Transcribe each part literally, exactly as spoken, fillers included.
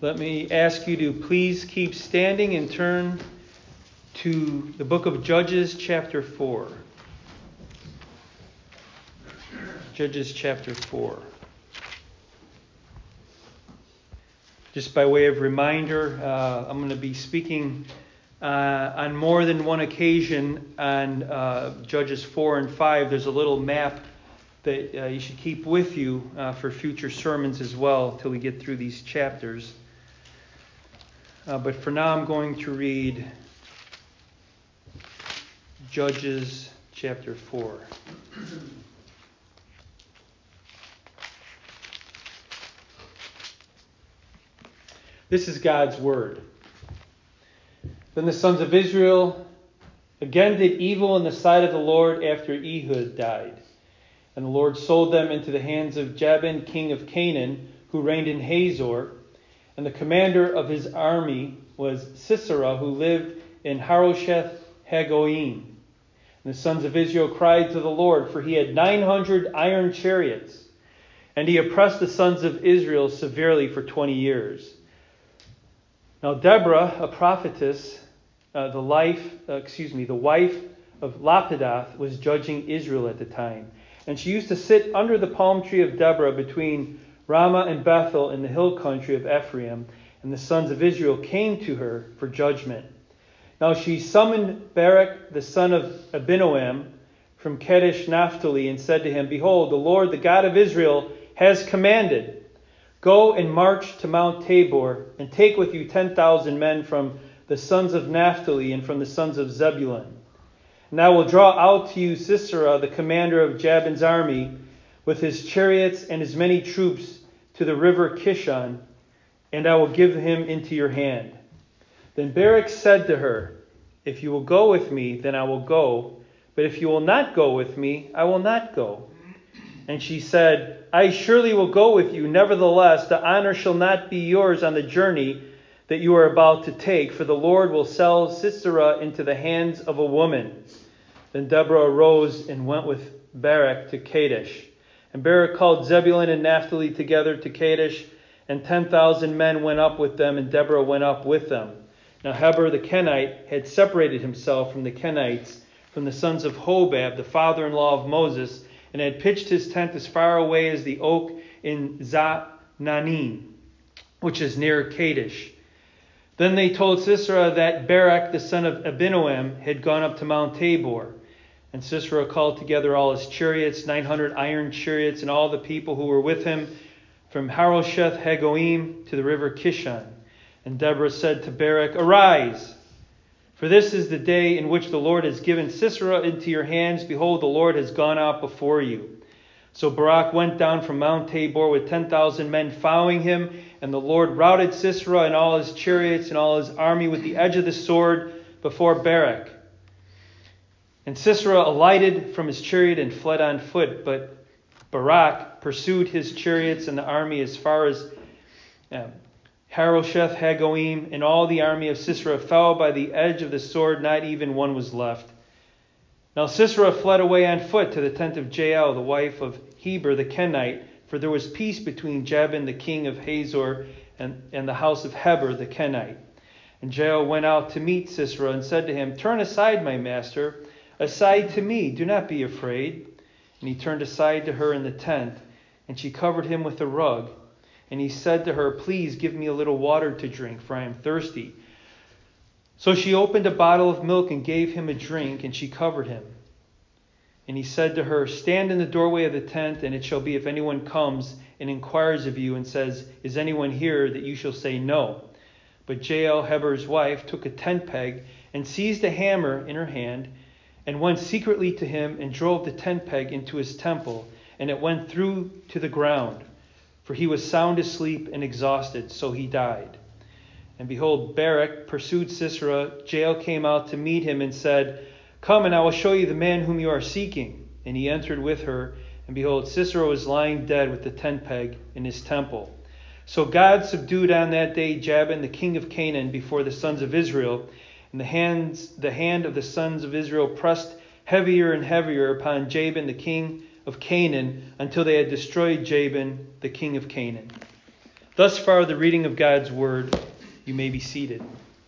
Let me ask you to please keep standing and turn to the book of Judges chapter four. Judges chapter four. Just by way of reminder, uh, I'm going to be speaking uh, on more than one occasion on uh, Judges four and five. There's a little map that uh, you should keep with you uh, for future sermons as well until we get through these chapters. Uh, but for now, I'm going to read Judges chapter four. This is God's word. Then the sons of Israel again did evil in the sight of the Lord after Ehud died. And the Lord sold them into the hands of Jabin, king of Canaan, who reigned in Hazor. And the commander of his army was Sisera, who lived in Harosheth Hagoyim. And the sons of Israel cried to the Lord, for he had nine hundred iron chariots. And he oppressed the sons of Israel severely for twenty years. Now Deborah, a prophetess, uh, the life, uh, excuse me, the wife of Lapidoth, was judging Israel at the time. And she used to sit under the palm tree of Deborah between Ramah and Bethel in the hill country of Ephraim, and the sons of Israel came to her for judgment. Now she summoned Barak the son of Abinoam from Kadesh Naphtali and said to him, Behold, the Lord, the God of Israel, has commanded, Go and march to Mount Tabor, and take with you ten thousand men from the sons of Naphtali and from the sons of Zebulun. And I will draw out to you Sisera, the commander of Jabin's army, with his chariots and his many troops, to the river Kishon, and I will give him into your hand. Then Barak said to her, If you will go with me, then I will go, but if you will not go with me, I will not go. And she said, I surely will go with you. Nevertheless, the honor shall not be yours on the journey that you are about to take, for the Lord will sell Sisera into the hands of a woman. Then Deborah arose and went with Barak to Kadesh. And Barak called Zebulun and Naphtali together to Kadesh, and ten thousand men went up with them, and Deborah went up with them. Now Heber the Kenite had separated himself from the Kenites, from the sons of Hobab, the father-in-law of Moses, and had pitched his tent as far away as the oak in Zananim, which is near Kadesh. Then they told Sisera that Barak the son of Abinoam had gone up to Mount Tabor. And Sisera called together all his chariots, nine hundred iron chariots, and all the people who were with him, from Harosheth Hagoyim to the river Kishon. And Deborah said to Barak, Arise, for this is the day in which the Lord has given Sisera into your hands. Behold, the Lord has gone out before you. So Barak went down from Mount Tabor with ten thousand men following him, and the Lord routed Sisera and all his chariots and all his army with the edge of the sword before Barak. And Sisera alighted from his chariot and fled on foot, but Barak pursued his chariots and the army as far as um, Harosheth Hagoyim, and all the army of Sisera fell by the edge of the sword, not even one was left. Now Sisera fled away on foot to the tent of Jael, the wife of Heber the Kenite, for there was peace between Jabin the king of Hazor and, and the house of Heber the Kenite. And Jael went out to meet Sisera and said to him, Turn aside, my master, aside to me, do not be afraid. And he turned aside to her in the tent, and she covered him with a rug. And he said to her, Please give me a little water to drink, for I am thirsty. So she opened a bottle of milk and gave him a drink, and she covered him. And he said to her, Stand in the doorway of the tent, and it shall be if anyone comes and inquires of you and says, Is anyone here? That you shall say no. But Jael, Heber's wife, took a tent peg and seized a hammer in her hand, and went secretly to him and drove the tent peg into his temple, and it went through to the ground. For he was sound asleep and exhausted, so he died. And behold, Barak pursued Sisera. Jael came out to meet him and said, Come, and I will show you the man whom you are seeking. And he entered with her, and behold, Sisera was lying dead with the tent peg in his temple. So God subdued on that day Jabin, the king of Canaan, before the sons of Israel, and the hands, the hand of the sons of Israel pressed heavier and heavier upon Jabin, the king of Canaan, until they had destroyed Jabin, the king of Canaan. Thus far, the reading of God's Word. You may be seated.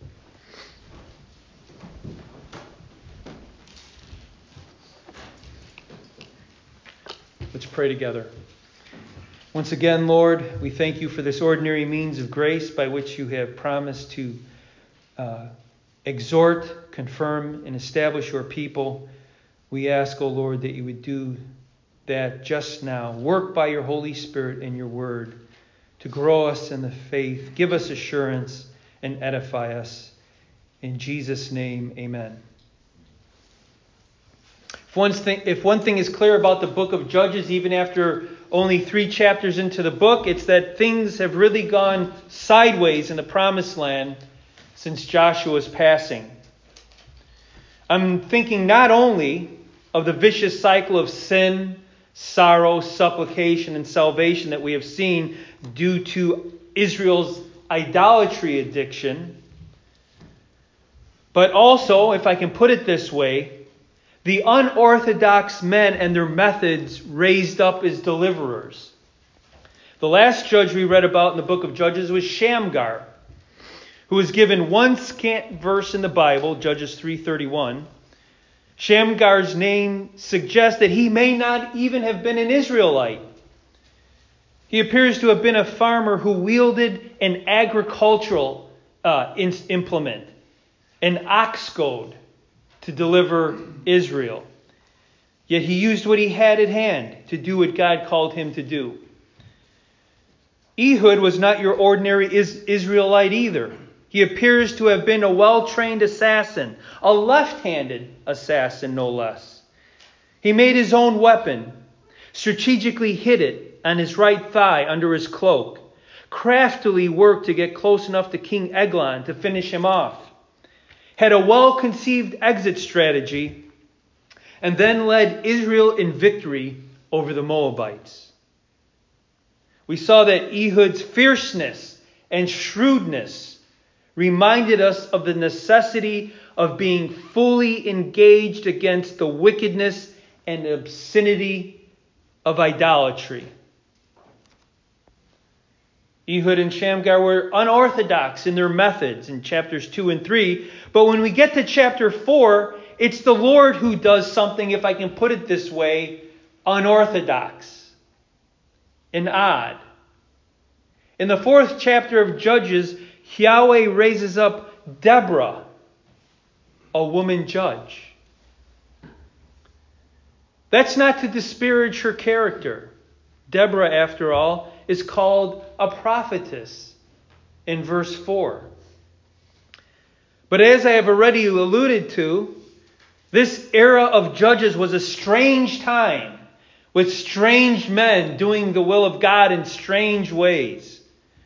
Let's pray together. Once again, Lord, we thank you for this ordinary means of grace by which you have promised to uh, exhort, confirm, and establish your people. We ask, O Lord, that you would do that just now. Work by your Holy Spirit and your word to grow us in the faith, give us assurance, and edify us. In Jesus' name, amen. If one thing, if one thing is clear about the book of Judges, even after only three chapters into the book, it's that things have really gone sideways in the Promised Land since Joshua's passing. I'm thinking not only of the vicious cycle of sin, sorrow, supplication, and salvation that we have seen due to Israel's idolatry addiction, but also, if I can put it this way, the unorthodox men and their methods raised up as deliverers. The last judge we read about in the book of Judges was Shamgar, who was given one scant verse in the Bible, Judges three thirty-one. Shamgar's name suggests that he may not even have been an Israelite. He appears to have been a farmer who wielded an agricultural uh, implement, an ox goad, to deliver Israel. Yet he used what he had at hand to do what God called him to do. Ehud was not your ordinary Israelite either. He appears to have been a well-trained assassin, a left-handed assassin no less. He made his own weapon, strategically hid it on his right thigh under his cloak, craftily worked to get close enough to King Eglon to finish him off, had a well-conceived exit strategy, and then led Israel in victory over the Moabites. We saw that Ehud's fierceness and shrewdness reminded us of the necessity of being fully engaged against the wickedness and obscenity of idolatry. Ehud and Shamgar were unorthodox in their methods in chapters two and three. But when we get to chapter four, it's the Lord who does something, if I can put it this way, unorthodox and odd. In the fourth chapter of Judges, Yahweh raises up Deborah, a woman judge. That's not to disparage her character. Deborah, after all, is called a prophetess in verse four. But as I have already alluded to, this era of Judges was a strange time with strange men doing the will of God in strange ways.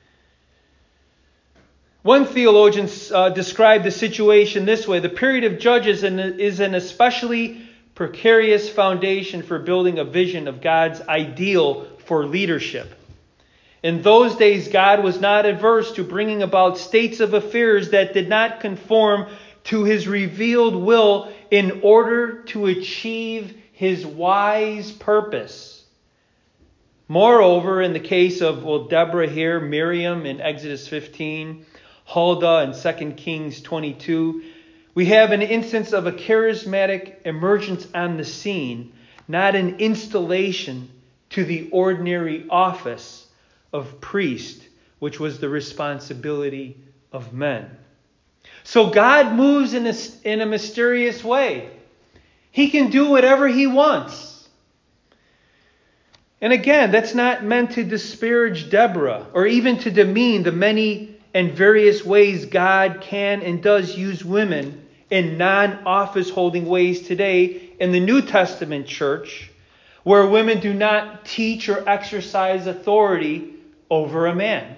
One theologian uh, described the situation this way: the period of Judges is an especially precarious foundation for building a vision of God's ideal for leadership. In those days, God was not averse to bringing about states of affairs that did not conform to his revealed will in order to achieve his wise purpose. Moreover, in the case of, well, Deborah here, Miriam in Exodus fifteen, Huldah in Second Kings twenty-two, we have an instance of a charismatic emergence on the scene, not an installation to the ordinary office of priest, which was the responsibility of men. So God moves in a, in a mysterious way. He can do whatever he wants. And again, that's not meant to disparage Deborah or even to demean the many and various ways God can and does use women in non-office holding ways today in the New Testament church, where women do not teach or exercise authority over a man.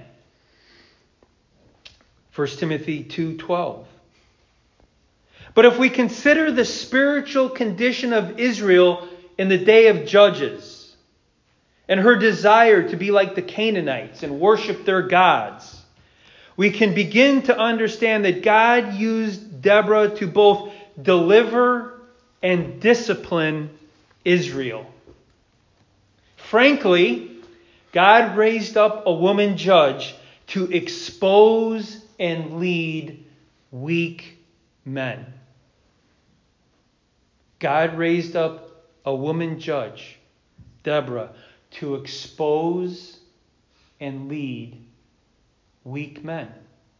First Timothy two twelve. But if we consider the spiritual condition of Israel in the day of Judges, and her desire to be like the Canaanites and worship their gods, we can begin to understand that God used Deborah to both deliver and discipline Israel. Frankly, God raised up a woman judge to expose and lead weak men. God raised up a woman judge, Deborah, to expose and lead weak men.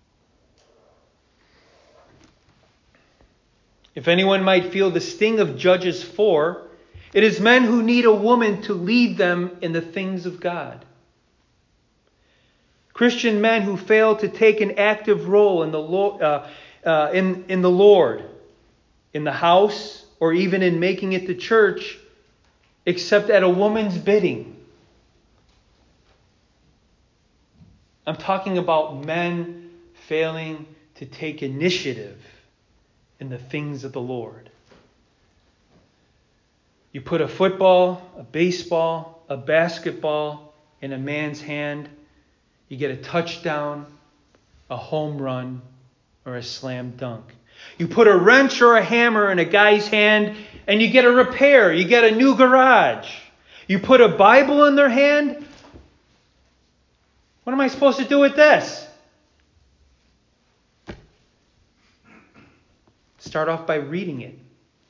If anyone might feel the sting of Judges four, it is men who need a woman to lead them in the things of God. Christian men who fail to take an active role in the Lord, uh, uh, in, in the Lord, in the house, or even in making it to church, except at a woman's bidding. I'm talking about men failing to take initiative in the things of the Lord. You put a football, a baseball, a basketball in a man's hand, you get a touchdown, a home run, or a slam dunk. You put a wrench or a hammer in a guy's hand and you get a repair, you get a new garage. You put a Bible in their hand. What am I supposed to do with this? Start off by reading it.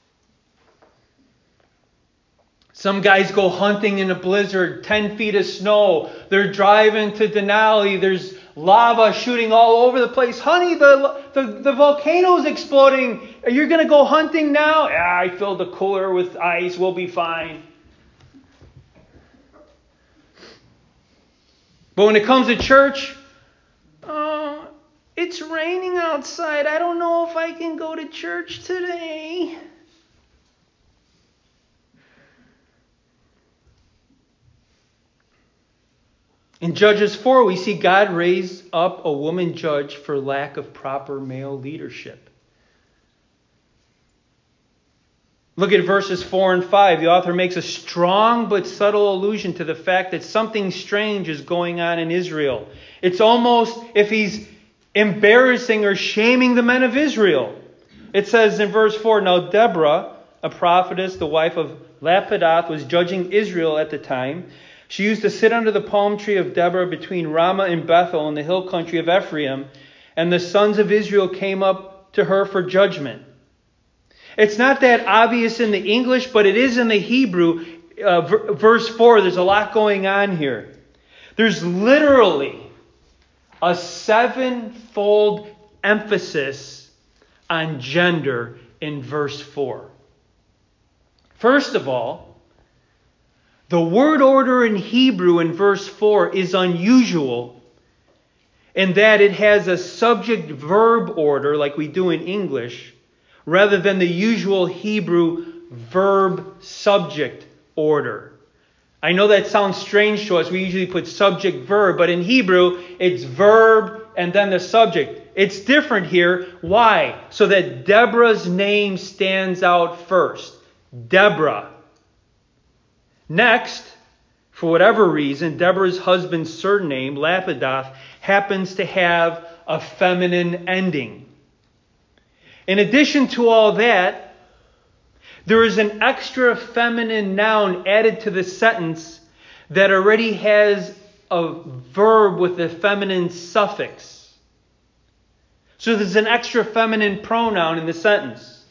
Some guys go hunting in a blizzard, ten feet of snow. They're driving to Denali. There's lava shooting all over the place. Honey, the, the, the volcano's exploding. You're going to go hunting now? Yeah, I filled the cooler with ice. We'll be fine. But when it comes to church, oh, it's raining outside. I don't know if I can go to church today. In Judges four, we see God raise up a woman judge for lack of proper male leadership. Look at verses four and five. The author makes a strong but subtle allusion to the fact that something strange is going on in Israel. It's almost if he's embarrassing or shaming the men of Israel. It says in verse four, Now Deborah, a prophetess, the wife of Lapidoth, was judging Israel at the time. She used to sit under the palm tree of Deborah between Ramah and Bethel in the hill country of Ephraim, and the sons of Israel came up to her for judgment. It's not that obvious in the English, but it is in the Hebrew. Uh, v- verse four, there's a lot going on here. There's literally a sevenfold emphasis on gender in verse four. First of all, the word order in Hebrew in verse four is unusual in that it has a subject-verb order like we do in English, rather than the usual Hebrew verb-subject order. I know that sounds strange to us. We usually put subject-verb, but in Hebrew, it's verb and then the subject. It's different here. Why? So that Deborah's name stands out first. Deborah. Next, for whatever reason, Deborah's husband's surname, Lapidoth, happens to have a feminine ending. In addition to all that, there is an extra feminine noun added to the sentence that already has a verb with a feminine suffix. So there's an extra feminine pronoun in the sentence.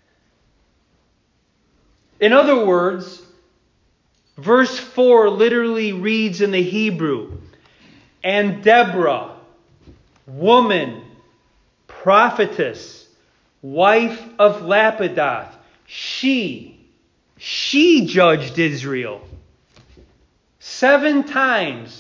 In other words, verse four literally reads in the Hebrew, and Deborah, woman, prophetess, wife of Lapidoth, she, she judged Israel. Seven times.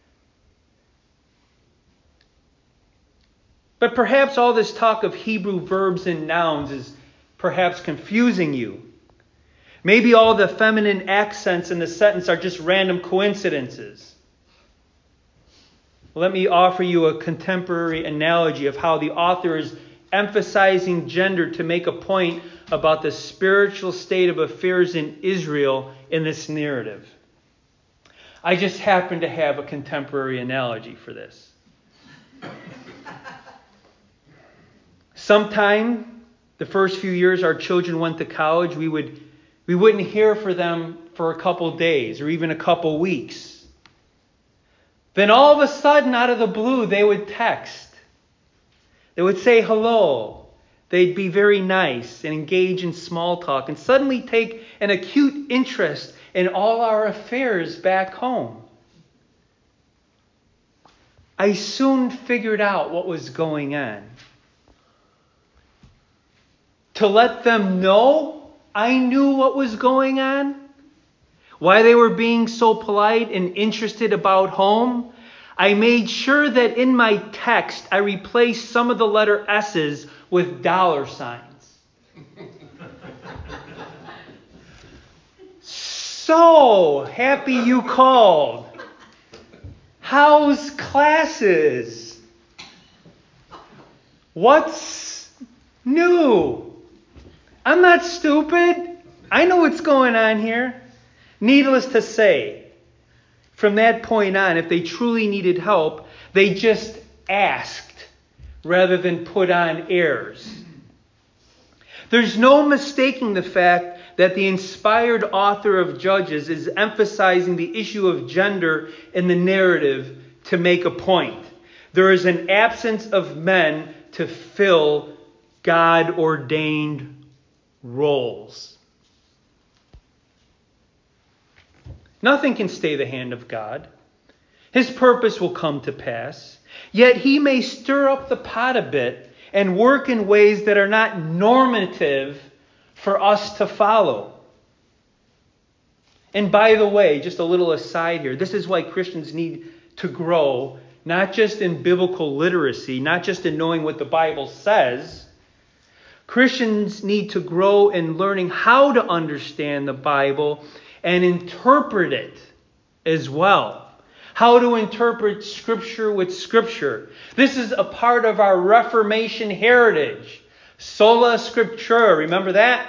But perhaps all this talk of Hebrew verbs and nouns is perhaps confusing you. Maybe all the feminine accents in the sentence are just random coincidences. Let me offer you a contemporary analogy of how the author is emphasizing gender to make a point about the spiritual state of affairs in Israel in this narrative. I just happen to have a contemporary analogy for this. Sometime, the first few years our children went to college, we would we wouldn't hear from them for a couple days or even a couple weeks. Then all of a sudden, out of the blue, they would text. They would say hello. They'd be very nice and engage in small talk and suddenly take an acute interest in all our affairs back home. I soon figured out what was going on. To let them know I knew what was going on, why they were being so polite and interested about home, I made sure that in my text I replaced some of the letter S's with dollar signs. So happy you called. How's classes? What's new? I'm not stupid. I know what's going on here. Needless to say, from that point on, if they truly needed help, they just asked rather than put on airs. There's no mistaking the fact that the inspired author of Judges is emphasizing the issue of gender in the narrative to make a point. There is an absence of men to fill God-ordained roles. Nothing can stay the hand of God. His purpose will come to pass. Yet he may stir up the pot a bit and work in ways that are not normative for us to follow. And by the way, just a little aside here, this is why Christians need to grow, not just in biblical literacy, not just in knowing what the Bible says. Christians need to grow in learning how to understand the Bible and interpret it as well. How to interpret Scripture with Scripture. This is a part of our Reformation heritage. Sola Scriptura, remember that?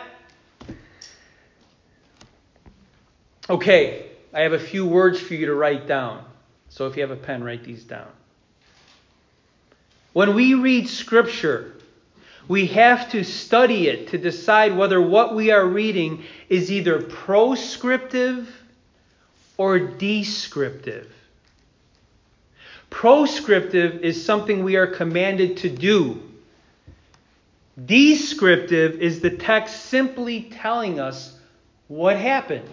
Okay, I have a few words for you to write down. So if you have a pen, write these down. When we read Scripture, we have to study it to decide whether what we are reading is either proscriptive or descriptive. Proscriptive is something we are commanded to do. Descriptive is the text simply telling us what happened.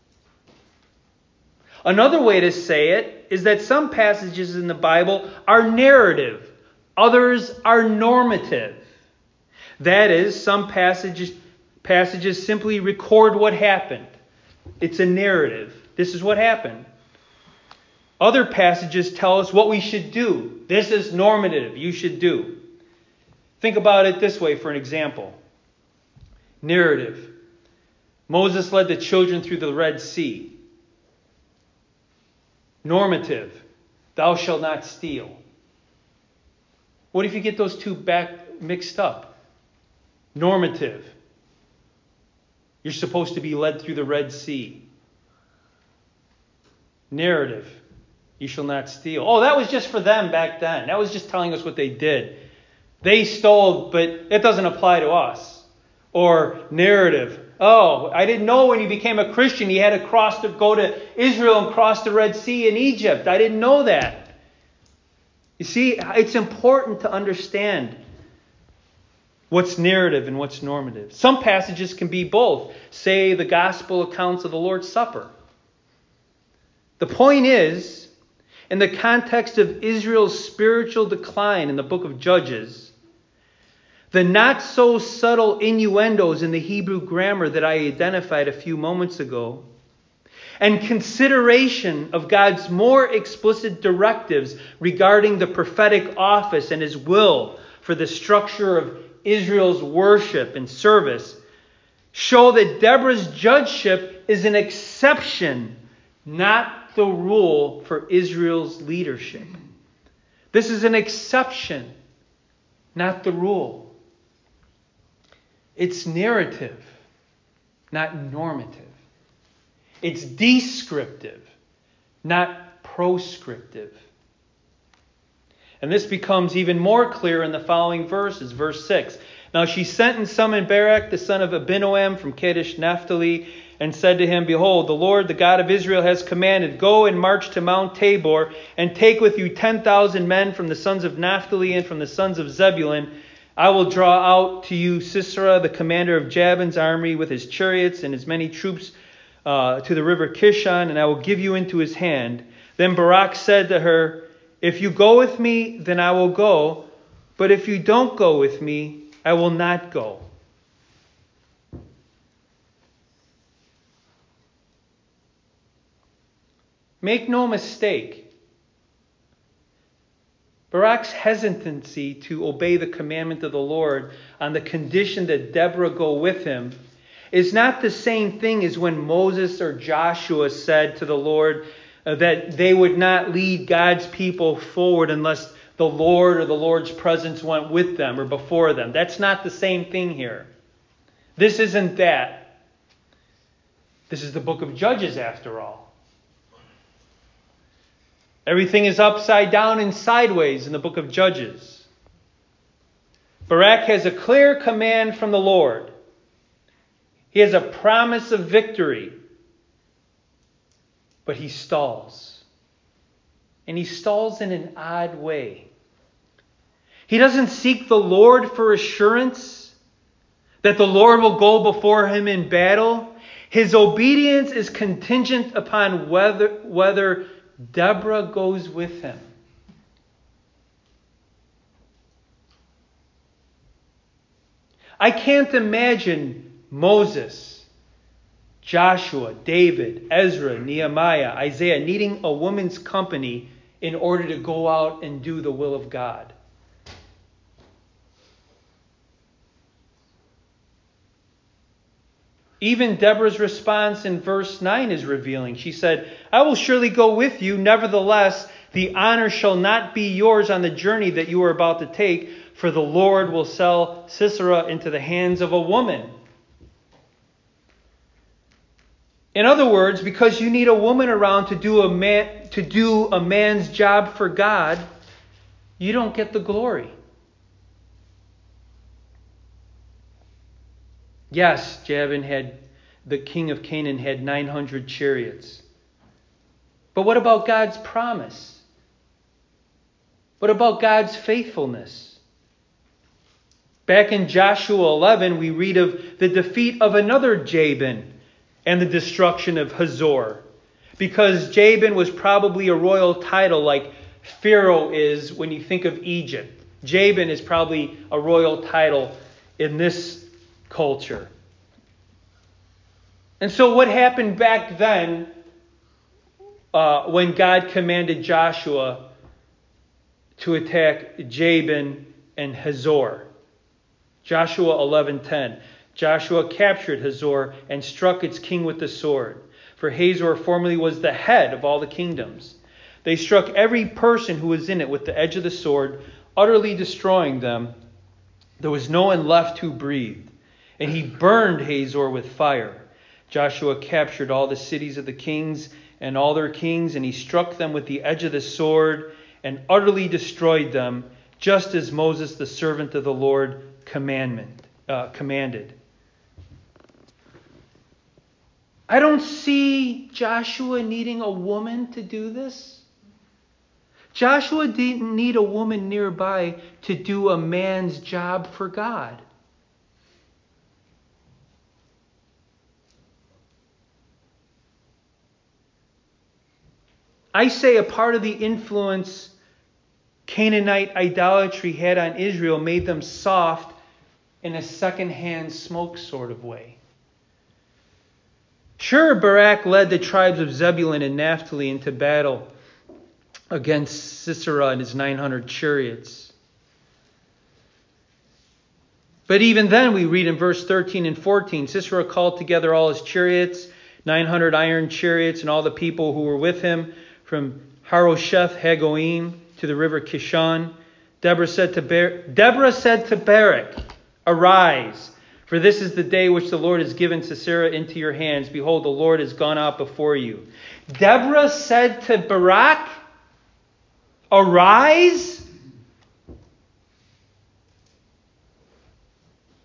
Another way to say it is that some passages in the Bible are narrative, others are normative. That is, some passages, passages simply record what happened. It's a narrative. This is what happened. Other passages tell us what we should do. This is normative. You should do. Think about it this way for an example. Narrative. Moses led the children through the Red Sea. Normative. Thou shalt not steal. What if you get those two back mixed up? Normative. You're supposed to be led through the Red Sea. Narrative. You shall not steal. Oh, that was just for them back then. That was just telling us what they did. They stole, but it doesn't apply to us. Or narrative. Oh, I didn't know when you became a Christian you had to cross to go to Israel and cross the Red Sea in Egypt. I didn't know that. You see, it's important to understand what's narrative and what's normative. Some passages can be both. Say the gospel accounts of the Lord's Supper. The point is, in the context of Israel's spiritual decline in the book of Judges, the not so subtle innuendos in the Hebrew grammar that I identified a few moments ago, and consideration of God's more explicit directives regarding the prophetic office and his will for the structure of Israel's worship and service, show that Deborah's judgeship is an exception, not the rule for Israel's leadership. This is an exception, not the rule. It's narrative, not normative. It's descriptive, not proscriptive. And this becomes even more clear in the following verses. Verse six. Now she sent and summoned Barak, the son of Abinoam, from Kadesh Naphtali, and said to him, Behold, the Lord, the God of Israel, has commanded, Go and march to Mount Tabor, and take with you ten thousand men from the sons of Naphtali and from the sons of Zebulun. I will draw out to you Sisera, the commander of Jabin's army, with his chariots and his many troops uh, to the river Kishon, and I will give you into his hand. Then Barak said to her, If you go with me, then I will go, but if you don't go with me, I will not go. Make no mistake, Barak's hesitancy to obey the commandment of the Lord on the condition that Deborah go with him is not the same thing as when Moses or Joshua said to the Lord uh, that they would not lead God's people forward unless the Lord or the Lord's presence went with them or before them. That's not the same thing here. This isn't that. This is the book of Judges, after all. Everything is upside down and sideways in the book of Judges. Barak has a clear command from the Lord. He has a promise of victory. But he stalls. And he stalls in an odd way. He doesn't seek the Lord for assurance that the Lord will go before him in battle. His obedience is contingent upon whether, whether Deborah goes with him. I can't imagine Moses, Joshua, David, Ezra, Nehemiah, Isaiah needing a woman's company in order to go out and do the will of God. Even Deborah's response in verse nine is revealing. She said, I will surely go with you. Nevertheless, the honor shall not be yours on the journey that you are about to take, for the Lord will sell Sisera into the hands of a woman. In other words, because you need a woman around to do a man to do a man's job for God, you don't get the glory. Yes, Jabin had, the king of Canaan had nine hundred chariots. But what about God's promise? What about God's faithfulness? Back in Joshua eleven, we read of the defeat of another Jabin and the destruction of Hazor. Because Jabin was probably a royal title like Pharaoh is when you think of Egypt. Jabin is probably a royal title in this culture. And so what happened back then uh, when God commanded Joshua to attack Jabin and Hazor? Joshua eleven ten. Joshua captured Hazor and struck its king with the sword. For Hazor formerly was the head of all the kingdoms. They struck every person who was in it with the edge of the sword, utterly destroying them. There was no one left who breathed. And he burned Hazor with fire. Joshua captured all the cities of the kings and all their kings, and he struck them with the edge of the sword and utterly destroyed them, just as Moses, the servant of the Lord, commandment, uh, commanded. I don't see Joshua needing a woman to do this. Joshua didn't need a woman nearby to do a man's job for God. I say a part of the influence Canaanite idolatry had on Israel made them soft in a second-hand smoke sort of way. Sure, Barak led the tribes of Zebulun and Naphtali into battle against Sisera and his nine hundred chariots. But even then, we read in verse thirteen and fourteen, Sisera called together all his chariots, nine hundred iron chariots, and all the people who were with him from Harosheth Hagoim to the river Kishon. Deborah said to Bar- Deborah said to Barak, Arise, for this is the day which the Lord has given Sisera into your hands. Behold, the Lord has gone out before you. Deborah said to Barak, Arise?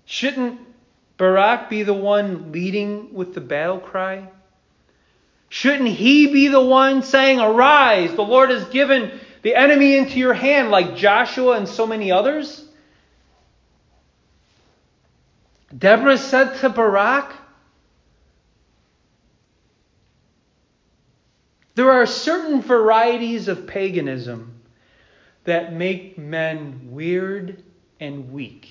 Shouldn't Barak be the one leading with the battle cry? Shouldn't he be the one saying, "Arise, the Lord has given the enemy into your hand," like Joshua and so many others? Deborah said to Barak, there are certain varieties of paganism that make men weird and weak.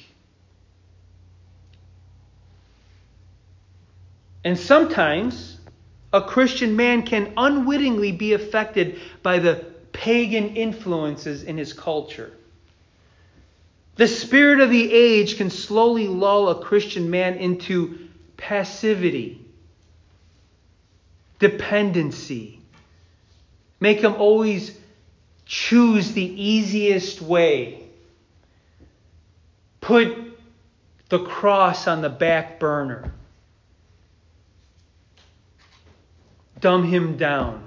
And sometimes a Christian man can unwittingly be affected by the pagan influences in his culture. The spirit of the age can slowly lull a Christian man into passivity, dependency, make him always choose the easiest way, put the cross on the back burner, dumb him down.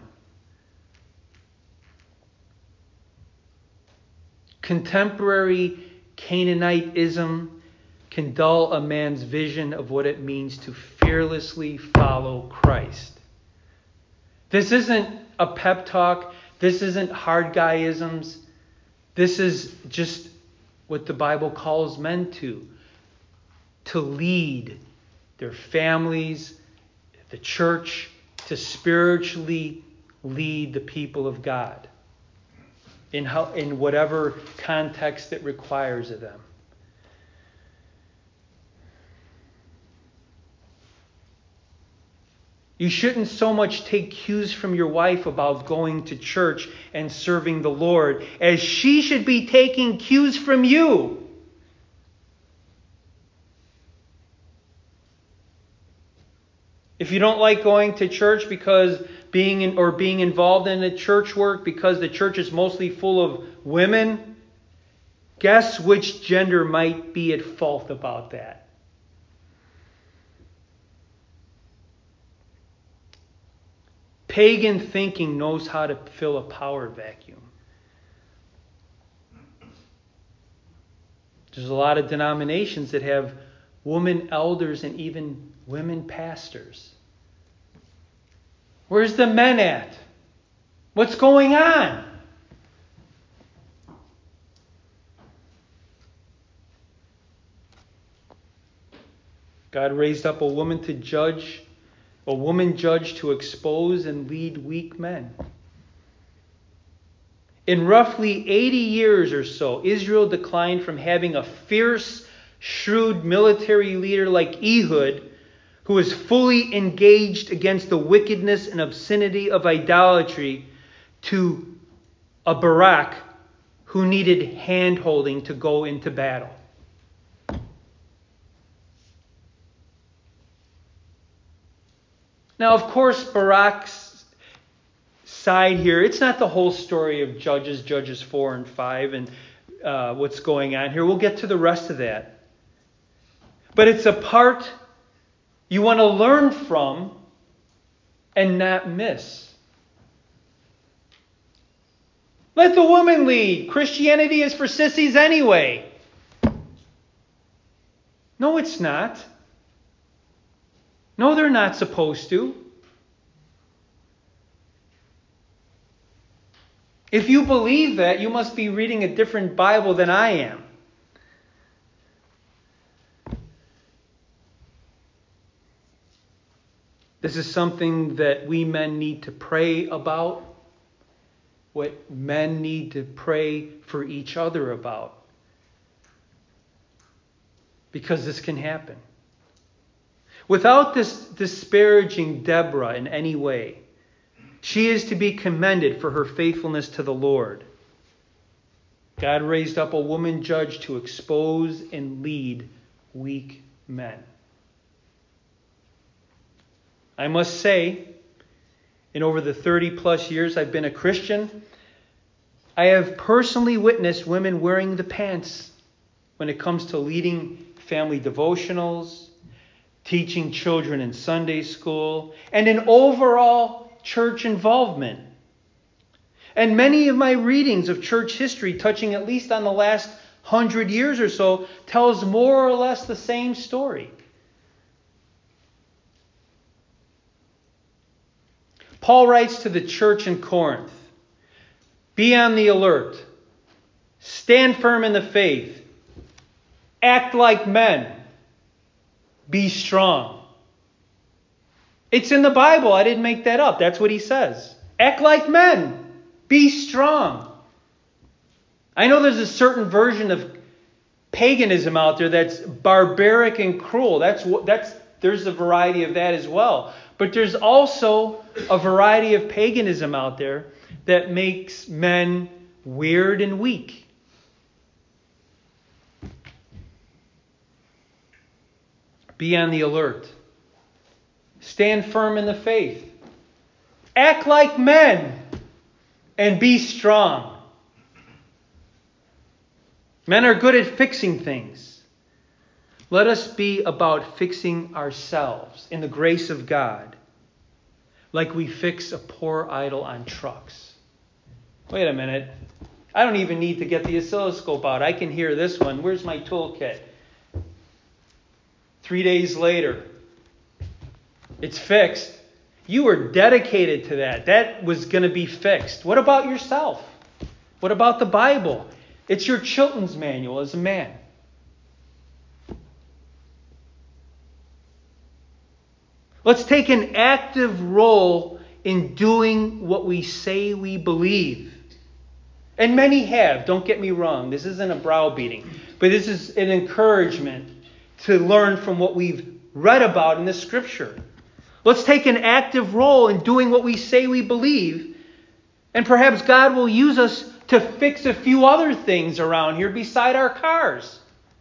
Contemporary Canaanitism can dull a man's vision of what it means to fearlessly follow Christ. This isn't a pep talk. This isn't hard guyisms. This is just what the Bible calls men to. To lead their families, the church, to spiritually lead the people of God in how, in whatever context it requires of them. You shouldn't so much take cues from your wife about going to church and serving the Lord as she should be taking cues from you. If you don't like going to church because being in, or being involved in the church work because the church is mostly full of women, guess which gender might be at fault about that? Pagan thinking knows how to fill a power vacuum. There's a lot of denominations that have women elders and even women pastors. Where's the men at? What's going on? God raised up a woman to judge, a woman judge to expose and lead weak men. In roughly eighty years or so, Israel declined from having a fierce, shrewd military leader like Ehud, who was fully engaged against the wickedness and obscenity of idolatry, to a Barak who needed hand-holding to go into battle. Now, of course, Barak's side here, it's not the whole story of Judges, Judges four and five, and uh, what's going on here. We'll get to the rest of that. But it's a part you want to learn from and not miss. Let the woman lead. Christianity is for sissies anyway. No, it's not. No, they're not supposed to. If you believe that, you must be reading a different Bible than I am. This is something that we men need to pray about, what men need to pray for each other about. Because this can happen. Without this disparaging Deborah in any way, she is to be commended for her faithfulness to the Lord. God raised up a woman judge to expose and lead weak men. I must say, in over the thirty plus years I've been a Christian, I have personally witnessed women wearing the pants when it comes to leading family devotionals, teaching children in Sunday school, and in overall church involvement. And many of my readings of church history, touching at least on the last hundred years or so tells more or less the same story. Paul writes to the church in Corinth, be on the alert, stand firm in the faith, act like men, be strong. It's in the Bible. I didn't make that up. That's what he says. Act like men, be strong. I know there's a certain version of paganism out there that's barbaric and cruel. That's that's there's a variety of that as well. But there's also a variety of paganism out there that makes men weird and weak. Be on the alert. Stand firm in the faith. Act like men and be strong. Men are good at fixing things. Let us be about fixing ourselves in the grace of God, like we fix a poor idol on trucks. Wait a minute. I don't even need to get the oscilloscope out. I can hear this one. Where's my toolkit? Three days later, it's fixed. You were dedicated to that. That was going to be fixed. What about yourself? What about the Bible? It's your Chilton's manual as a man. Let's take an active role in doing what we say we believe. And many have, don't get me wrong. This isn't a browbeating, but this is an encouragement to learn from what we've read about in the Scripture. Let's take an active role in doing what we say we believe, and perhaps God will use us to fix a few other things around here beside our cars.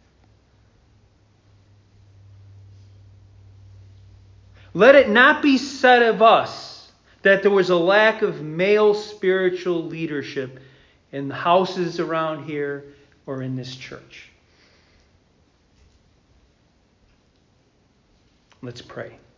Let it not be said of us that there was a lack of male spiritual leadership in the houses around here or in this church. Let's pray.